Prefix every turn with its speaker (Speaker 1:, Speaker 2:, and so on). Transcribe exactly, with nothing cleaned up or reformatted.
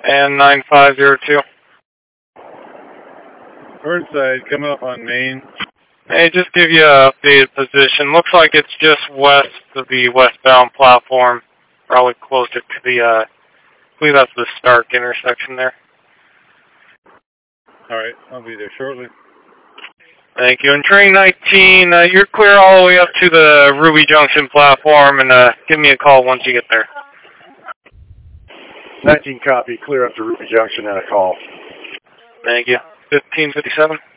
Speaker 1: and nine five zero two.
Speaker 2: Burnside, coming up on Main.
Speaker 1: Hey, just give you a updated position. Looks like it's just west of the westbound platform, probably closer to the, uh, I believe that's the Stark intersection there.
Speaker 2: All right, I'll be there shortly.
Speaker 1: Thank you. And train nineteen, uh, you're clear all the way up to the Ruby Junction platform, and uh, give me a call once you get there.
Speaker 3: nineteen copy, clear up to Ruby Junction and a call.
Speaker 1: Thank you. fifteen fifty-seven.